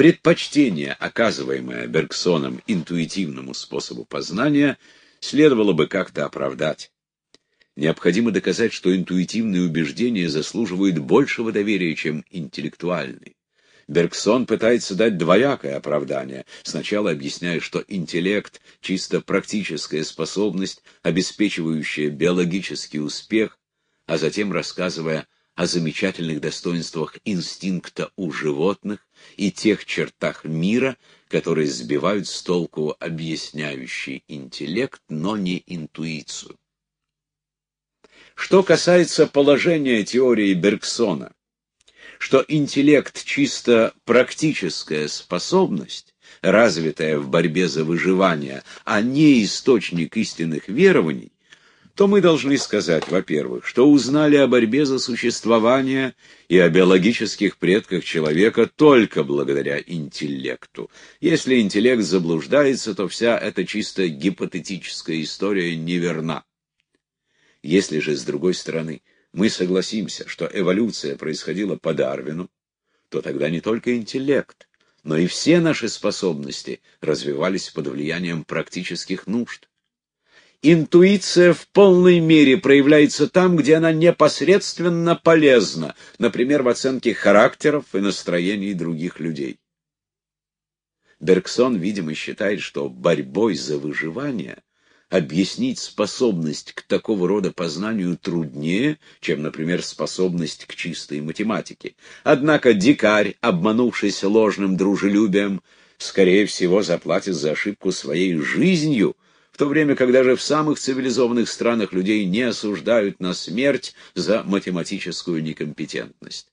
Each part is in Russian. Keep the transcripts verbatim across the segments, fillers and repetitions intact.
Предпочтение, оказываемое Бергсоном интуитивному способу познания, следовало бы как-то оправдать. Необходимо доказать, что интуитивные убеждения заслуживают большего доверия, чем интеллектуальные. Бергсон пытается дать двоякое оправдание, сначала объясняя, что интеллект — чисто практическая способность, обеспечивающая биологический успех, а затем рассказывая о замечательных достоинствах инстинкта у животных и тех чертах мира, которые сбивают с толку объясняющий интеллект, но не интуицию. Что касается положения теории Бергсона, что интеллект — чисто практическая способность, развитая в борьбе за выживание, а не источник истинных верований, то мы должны сказать, во-первых, что узнали о борьбе за существование и о биологических предках человека только благодаря интеллекту. Если интеллект заблуждается, то вся эта чисто гипотетическая история неверна. Если же, с другой стороны, мы согласимся, что эволюция происходила по Дарвину, то тогда не только интеллект, но и все наши способности развивались под влиянием практических нужд. Интуиция в полной мере проявляется там, где она непосредственно полезна, например, в оценке характеров и настроений других людей. Бергсон, видимо, считает, что борьбой за выживание объяснить способность к такого рода познанию труднее, чем, например, способность к чистой математике. Однако дикарь, обманувшись ложным дружелюбием, скорее всего заплатит за ошибку своей жизнью, в то время как даже в самых цивилизованных странах людей не осуждают на смерть за математическую некомпетентность.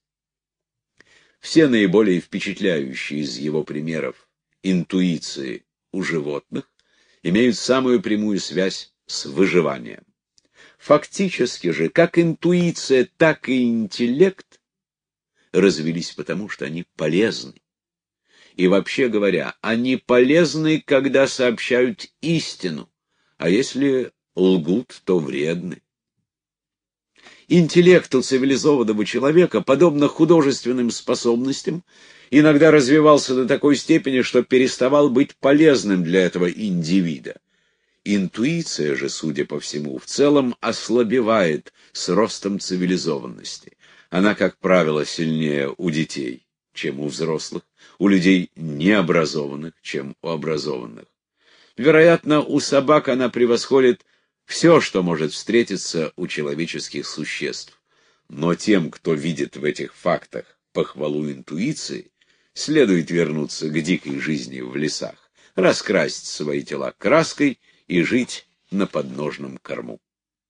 Все наиболее впечатляющие из его примеров интуиции у животных имеют самую прямую связь с выживанием. Фактически же, как интуиция, так и интеллект развились потому, что они полезны. И вообще говоря, они полезны, когда сообщают истину, а если лгут, то вредны. Интеллект у цивилизованного человека, подобно художественным способностям, иногда развивался до такой степени, что переставал быть полезным для этого индивида. Интуиция же, судя по всему, в целом ослабевает с ростом цивилизованности. Она, как правило, сильнее у детей, чем у взрослых, у людей необразованных, чем у образованных. Вероятно, у собак она превосходит все, что может встретиться у человеческих существ. Но тем, кто видит в этих фактах похвалу интуиции, следует вернуться к дикой жизни в лесах, раскрасить свои тела краской и жить на подножном корму.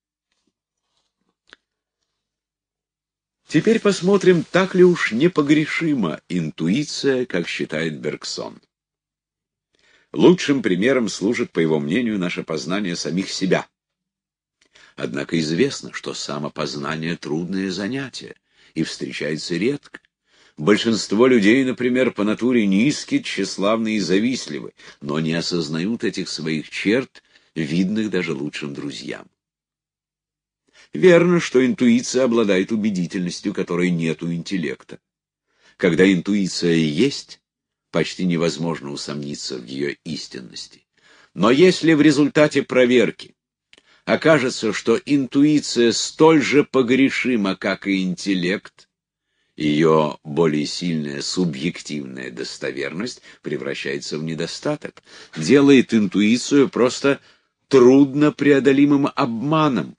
Теперь посмотрим, так ли уж непогрешима интуиция, как считает Бергсон. Лучшим примером служит, по его мнению, наше познание самих себя. Однако известно, что самопознание — трудное занятие и встречается редко. Большинство людей, например, по натуре низки, тщеславны и завистливы, но не осознают этих своих черт, видных даже лучшим друзьям. Верно, что интуиция обладает убедительностью, которой нет у интеллекта. Когда интуиция есть, почти невозможно усомниться в ее истинности. Но если в результате проверки окажется, что интуиция столь же погрешима, как и интеллект, ее более сильная субъективная достоверность превращается в недостаток, делает интуицию просто труднопреодолимым обманом.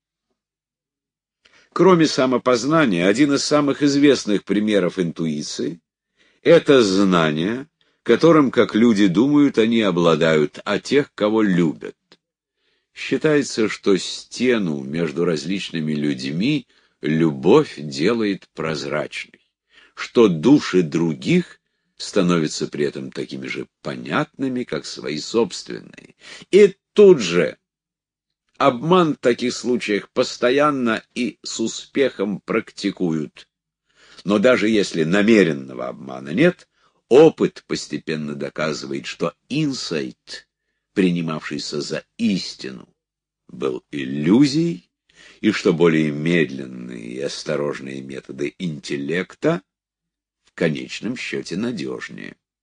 Кроме самопознания, один из самых известных примеров интуиции — это знание, которым, как люди думают, они обладают о тех, кого любят. Считается, что стену между различными людьми любовь делает прозрачной, что души других становятся при этом такими же понятными, как свои собственные. И тут же обман в таких случаях постоянно и с успехом практикуют. Но даже если намеренного обмана нет, опыт постепенно доказывает, что инсайт, принимавшийся за истину, был иллюзией, и что более медленные и осторожные методы интеллекта в конечном счете надежнее.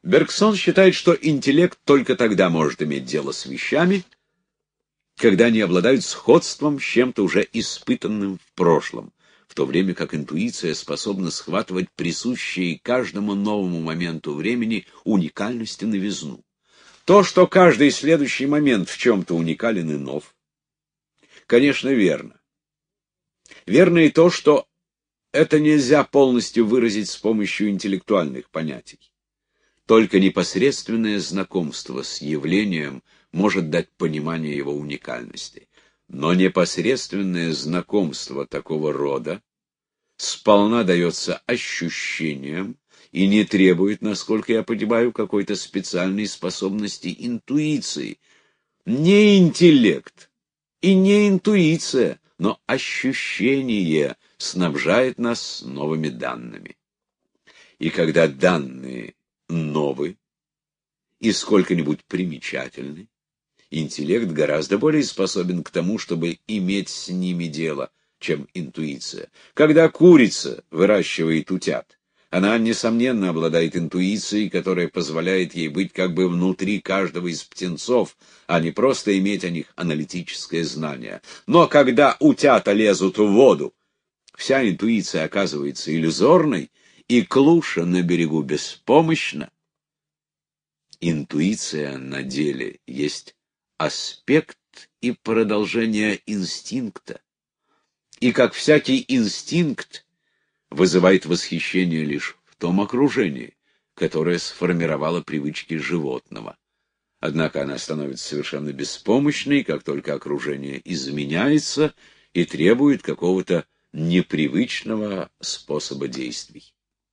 Бергсон считает, что интеллект только тогда может иметь дело с вещами, когда они обладают сходством с чем-то уже испытанным в прошлом, в то время как интуиция способна схватывать присущие каждому новому моменту времени уникальность и новизну. То, что каждый следующий момент в чем-то уникален и нов, конечно, верно. Верно и то, что это нельзя полностью выразить с помощью интеллектуальных понятий. Только непосредственное знакомство с явлением может дать понимание его уникальности. Но непосредственное знакомство такого рода сполна дается ощущением и не требует, насколько я понимаю, какой-то специальной способности интуиции. Не интеллект и не интуиция, но ощущение снабжает нас новыми данными. И когда данные новы и сколько-нибудь примечательны, интеллект гораздо более способен к тому, чтобы иметь с ними дело, чем интуиция. Когда курица выращивает утят, она, несомненно, обладает интуицией, которая позволяет ей быть как бы внутри каждого из птенцов, а не просто иметь о них аналитическое знание. Но когда утята лезут в воду, вся интуиция оказывается иллюзорной, и клуша на берегу беспомощна. Интуиция на деле есть аспект и продолжение инстинкта. И как всякий инстинкт вызывает восхищение лишь в том окружении, которое сформировало привычки животного. Однако она становится совершенно беспомощной, как только окружение изменяется и требует какого-то непривычного способа действий.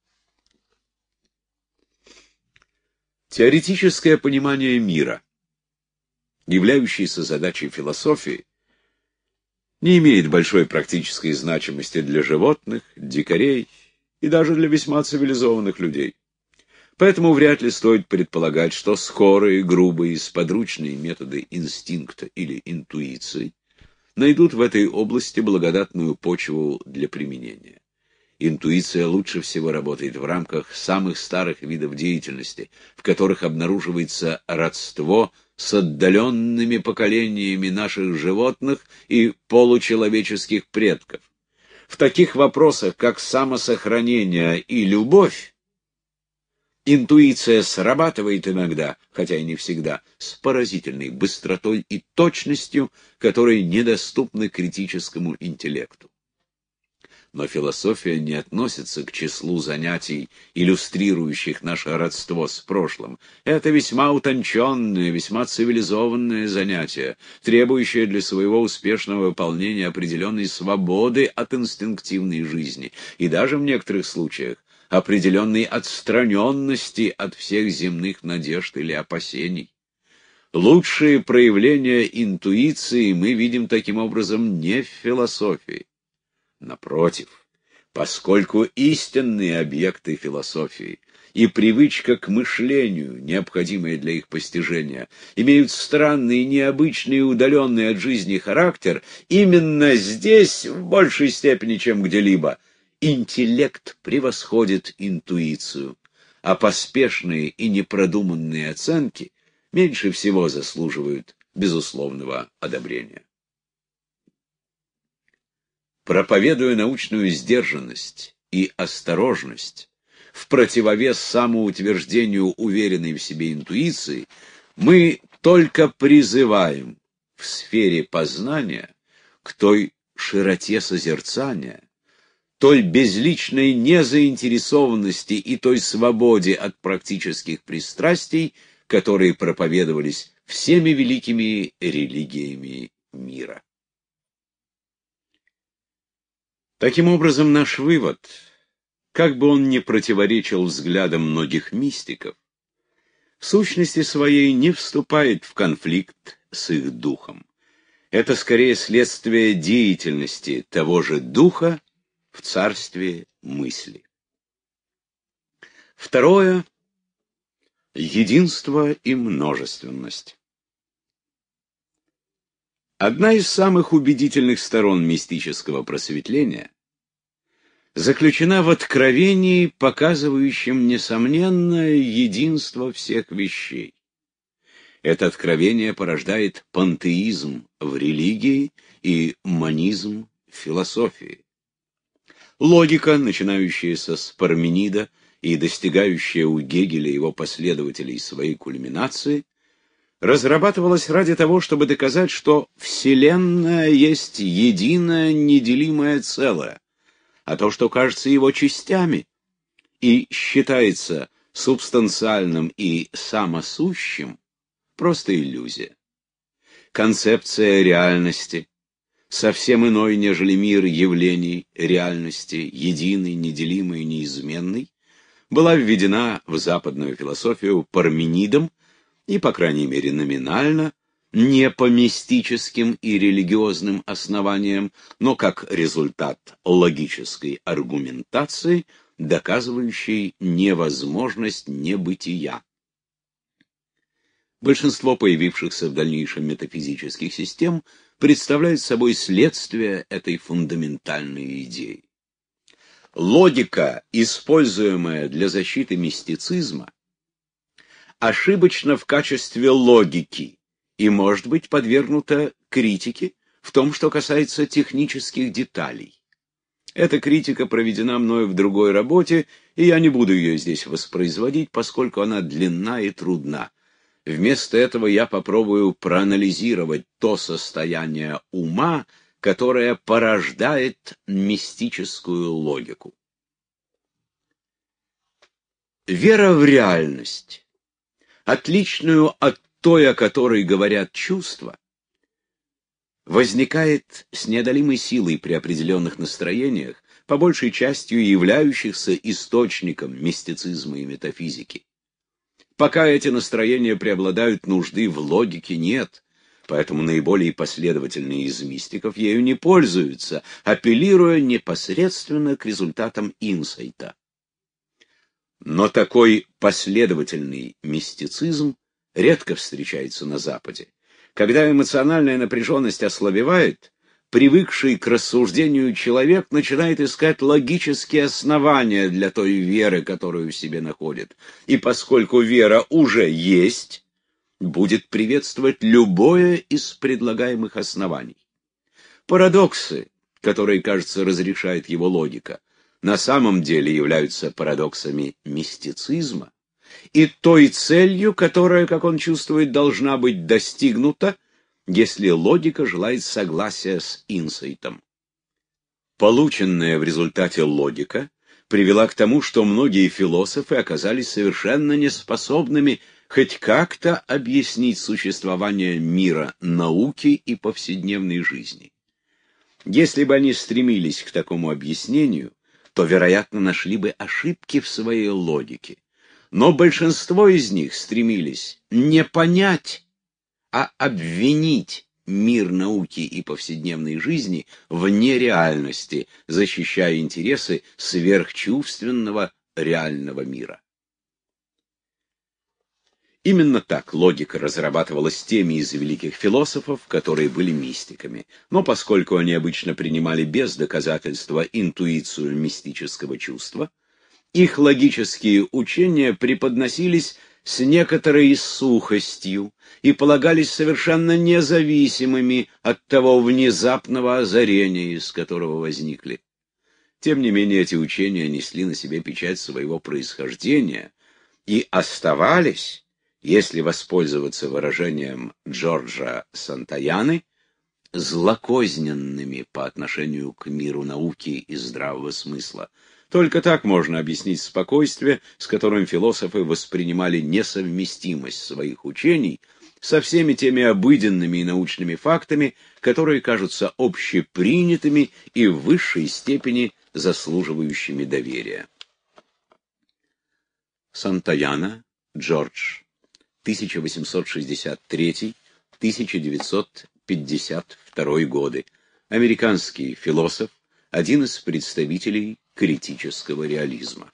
Теоретическое понимание мира, являющееся задачей философии, не имеет большой практической значимости для животных, дикарей и даже для весьма цивилизованных людей. Поэтому вряд ли стоит предполагать, что скорые, грубые и сподручные методы инстинкта или интуиции найдут в этой области благодатную почву для применения. Интуиция лучше всего работает в рамках самых старых видов деятельности, в которых обнаруживается родство с отдаленными поколениями наших животных и получеловеческих предков. В таких вопросах, как самосохранение и любовь, интуиция срабатывает иногда, хотя и не всегда, с поразительной быстротой и точностью, которые недоступны критическому интеллекту. Но философия не относится к числу занятий, иллюстрирующих наше родство с прошлым. Это весьма утонченное, весьма цивилизованное занятие, требующее для своего успешного выполнения определенной свободы от инстинктивной жизни и даже в некоторых случаях определенной отстраненности от всех земных надежд или опасений. Лучшие проявления интуиции мы видим таким образом не в философии. Напротив, поскольку истинные объекты философии и привычка к мышлению, необходимая для их постижения, имеют странный, необычный и удаленный от жизни характер, именно здесь, в большей степени, чем где-либо, интеллект превосходит интуицию, а поспешные и непродуманные оценки меньше всего заслуживают безусловного одобрения. Проповедуя научную сдержанность и осторожность в противовес самоутверждению уверенной в себе интуиции, мы только призываем в сфере познания к той широте созерцания, той безличной незаинтересованности и той свободе от практических пристрастий, которые проповедовались всеми великими религиями мира. Таким образом, наш вывод, как бы он ни противоречил взглядам многих мистиков, в сущности своей не вступает в конфликт с их духом. Это скорее следствие деятельности того же духа в царстве мысли. Второе — единство и множественность. Одна из самых убедительных сторон мистического просветления заключена в откровении, показывающем несомненное единство всех вещей. Это откровение порождает пантеизм в религии и монизм в философии. Логика, начинающаяся с Парменида и достигающая у Гегеля и его последователей своей кульминации, разрабатывалась ради того, чтобы доказать, что Вселенная есть единое неделимое целое, а то, что кажется его частями и считается субстанциальным и самосущим, просто иллюзия. Концепция реальности, совсем иной, нежели мир явлений реальности, единый, неделимый, неизменный, была введена в западную философию Парменидом и, по крайней мере, номинально, не по мистическим и религиозным основаниям, но как результат логической аргументации, доказывающей невозможность небытия. Большинство появившихся в дальнейшем метафизических систем представляют собой следствие этой фундаментальной идеи. Логика, используемая для защиты мистицизма, ошибочна в качестве логики и может быть подвергнута критике в том, что касается технических деталей. Эта критика проведена мною в другой работе, и я не буду ее здесь воспроизводить, поскольку она длинна и трудна. Вместо этого я попробую проанализировать то состояние ума, которое порождает мистическую логику. Вера в реальность, отличную от той, о которой говорят чувства, возникает с неодолимой силой при определенных настроениях, по большей частью являющихся источником мистицизма и метафизики. Пока эти настроения преобладают, нужды в логике нет, поэтому наиболее последовательные из мистиков ею не пользуются, апеллируя непосредственно к результатам инсайта. Но такой последовательный мистицизм редко встречается на Западе. Когда эмоциональная напряженность ослабевает, привыкший к рассуждению человек начинает искать логические основания для той веры, которую в себе находит. И поскольку вера уже есть, будет приветствовать любое из предлагаемых оснований. Парадоксы, которые, кажется, разрешает его логика, на самом деле являются парадоксами мистицизма и той целью, которая, как он чувствует, должна быть достигнута, если логика желает согласия с инсайтом. Полученная в результате логика привела к тому, что многие философы оказались совершенно неспособными хоть как-то объяснить существование мира, науки и повседневной жизни. Если бы они стремились к такому объяснению, то, вероятно, нашли бы ошибки в своей логике. Но большинство из них стремились не понять, а обвинить мир науки и повседневной жизни в нереальности, защищая интересы сверхчувственного реального мира. Именно так логика разрабатывалась теми из великих философов, которые были мистиками. Но поскольку они обычно принимали без доказательства интуицию мистического чувства, их логические учения преподносились с некоторой сухостью и полагались совершенно независимыми от того внезапного озарения, из которого возникли. Тем не менее, эти учения несли на себе печать своего происхождения и оставались, если воспользоваться выражением Джорджа Сантаяны, злокозненными по отношению к миру науки и здравого смысла. Только так можно объяснить спокойствие, с которым философы воспринимали несовместимость своих учений со всеми теми обыденными и научными фактами, которые кажутся общепринятыми и в высшей степени заслуживающими доверия. Сантаяна, Джордж, тысяча восемьсот шестьдесят третий — тысяча девятьсот пятьдесят второй годы. Американский философ, один из представителей критического реализма.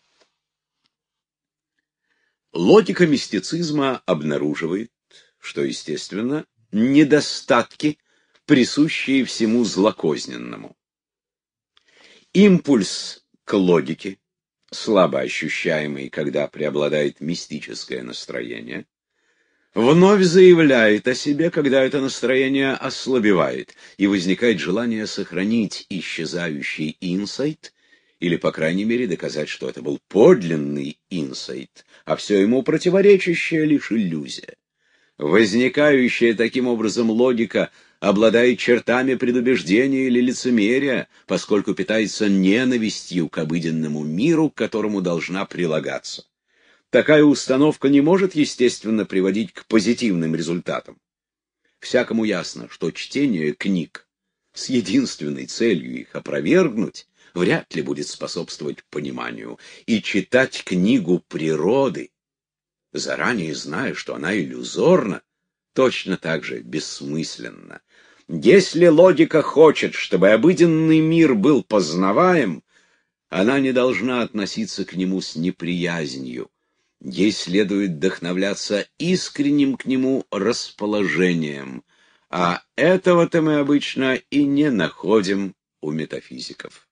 Логика мистицизма обнаруживает, что, естественно, недостатки, присущие всему злокозненному. Импульс к логике, слабо ощущаемой, когда преобладает мистическое настроение, вновь заявляет о себе, когда это настроение ослабевает, и возникает желание сохранить исчезающий инсайт, или, по крайней мере, доказать, что это был подлинный инсайт, а все ему противоречащее лишь иллюзия. Возникающая таким образом логика обладает чертами предубеждения или лицемерия, поскольку питается ненавистью к обыденному миру, к которому должна прилагаться. Такая установка не может, естественно, приводить к позитивным результатам. Всякому ясно, что чтение книг с единственной целью их опровергнуть вряд ли будет способствовать пониманию, и читать книгу природы, заранее зная, что она иллюзорна, точно так же бессмысленно. Если логика хочет, чтобы обыденный мир был познаваем, она не должна относиться к нему с неприязнью. Ей следует вдохновляться искренним к нему расположением, а этого-то мы обычно и не находим у метафизиков.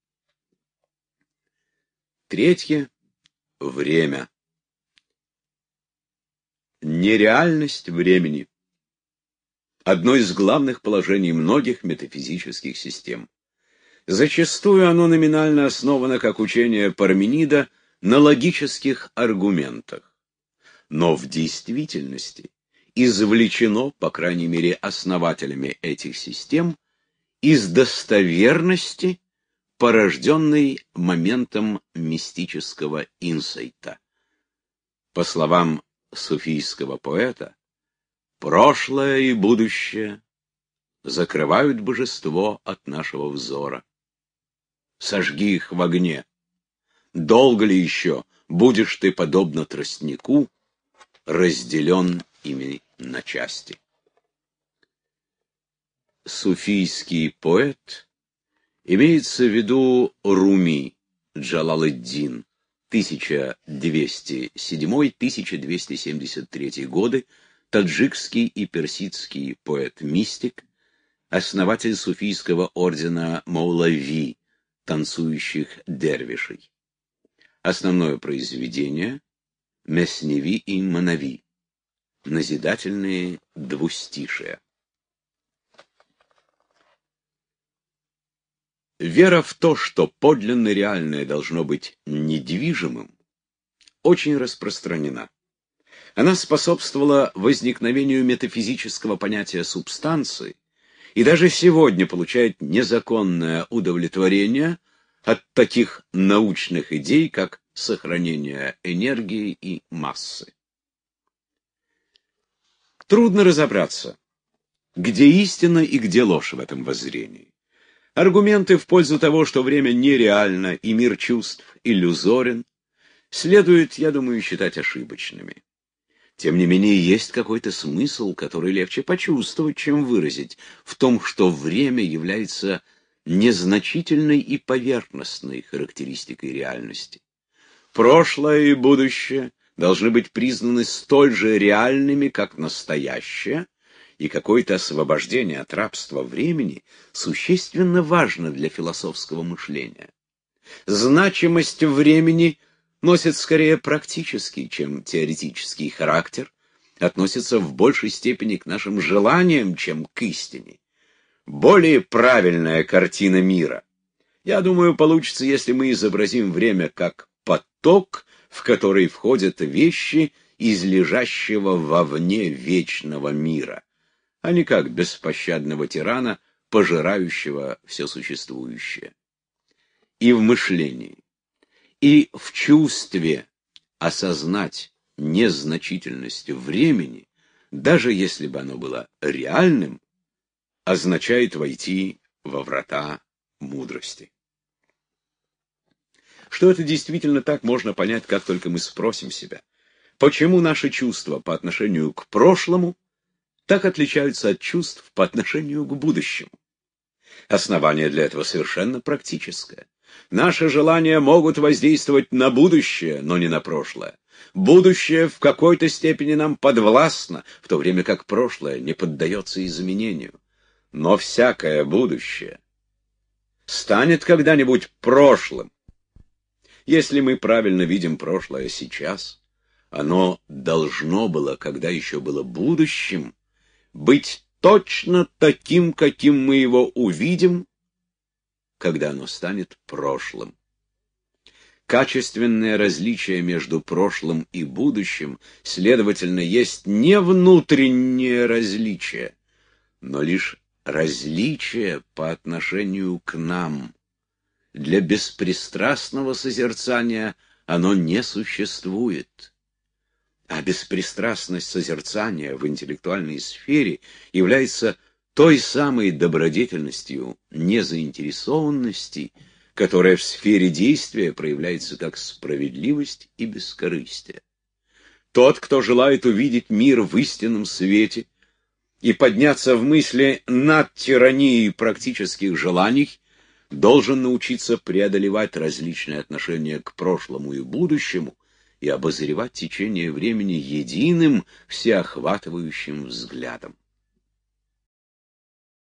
Третье — время. Нереальность времени — одно из главных положений многих метафизических систем. Зачастую оно номинально основано, как учение Парменида, на логических аргументах, но в действительности извлечено, по крайней мере основателями этих систем, из достоверности, порожденной моментом мистического инсайта. По словам суфийского поэта, прошлое и будущее закрывают божество от нашего взора. Сожги их в огне. Долго ли еще будешь ты, подобно тростнику, разделен ими на части? Суфийский поэт, имеется в виду Руми Джалал-ад-Дин, тысяча двести седьмой — тысяча двести семьдесят третий годы, таджикский и персидский поэт-мистик, основатель суфийского ордена Маулави, танцующих дервишей. Основное произведение — Месневи и Манави, назидательные двустишия. Вера в то, что подлинно реальное должно быть недвижимым, очень распространена. Она способствовала возникновению метафизического понятия субстанции и даже сегодня получает незаконное удовлетворение от таких научных идей, как сохранение энергии и массы. Трудно разобраться, где истина и где ложь в этом воззрении. Аргументы в пользу того, что время нереально и мир чувств иллюзорен, следует, я думаю, считать ошибочными. Тем не менее, есть какой-то смысл, который легче почувствовать, чем выразить, в том, что время является незначительной и поверхностной характеристикой реальности. Прошлое и будущее должны быть признаны столь же реальными, как настоящее, и какое-то освобождение от рабства времени существенно важно для философского мышления. Значимость времени носит скорее практический, чем теоретический характер, относится в большей степени к нашим желаниям, чем к истине. Более правильная картина мира, я думаю, получится, если мы изобразим время как поток, в который входят вещи из лежащего вовне вечного мира, а не как беспощадного тирана, пожирающего все существующее. И в мышлении, и в чувстве осознать незначительность времени, даже если бы оно было реальным, означает войти во врата мудрости. Что это действительно так, можно понять, как только мы спросим себя, почему наши чувства по отношению к прошлому так отличаются от чувств по отношению к будущему. Основание для этого совершенно практическое. Наши желания могут воздействовать на будущее, но не на прошлое. Будущее в какой-то степени нам подвластно, в то время как прошлое не поддается изменению. Но всякое будущее станет когда-нибудь прошлым, Если мы правильно видим прошлое сейчас, оно должно было, когда еще было будущим, быть точно таким, каким мы его увидим, когда оно станет прошлым. Качественное различие между прошлым и будущим, следовательно, есть не внутреннее различие, но лишь различие по отношению к нам. Для беспристрастного созерцания оно не существует. А беспристрастность созерцания в интеллектуальной сфере является той самой добродетельностью незаинтересованности, которая в сфере действия проявляется как справедливость и бескорыстие. Тот, кто желает увидеть мир в истинном свете и подняться в мысли над тиранией практических желаний, должен научиться преодолевать различные отношения к прошлому и будущему и обозревать течение времени единым, всеохватывающим взглядом.